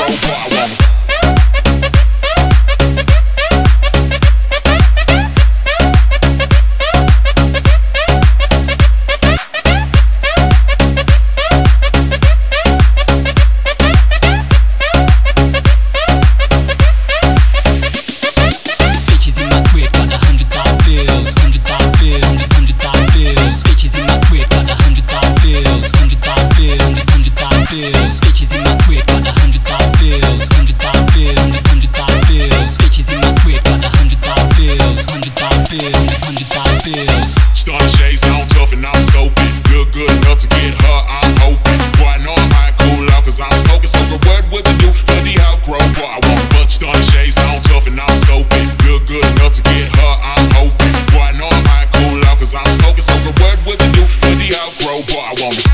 outgrow, boy, I want it. Bitches in my crib got $100 bills, $100 bills, $100 bills. Bitches in my crib got $100 bills, $100 bills, $100 bills. Starting shades on tough and I'm scoping. Good enough to get her, I'm hoping. Boy, I know I'm high cool out cause I'm smoking. So what would you do for the outgrow? Boy, I want a bunch. Starting shades on tough and I'm scoping. Good enough to get her, I'm hoping. Boy, I know I'm high cool out cause I'm smoking. So what would you do for the outgrow? Boy, I want it.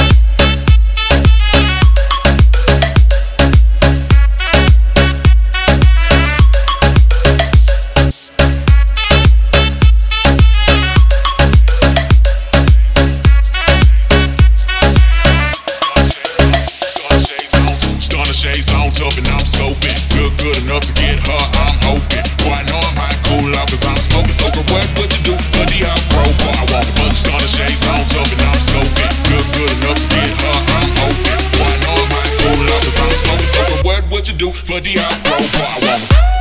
Shades on tough and I'm scoping. Good enough to get her, I'm hoping. Boy, I know I'm high cool out cause I'm smoking. So what would you do for the outgrow? Boy, I want a bunch. Starting shades on tough and I'm scoping. Good enough to get her, I'm hoping. Boy, I know I'm high cool out cause I'm smoking. So what would you do for the outgrow? Boy, I want it.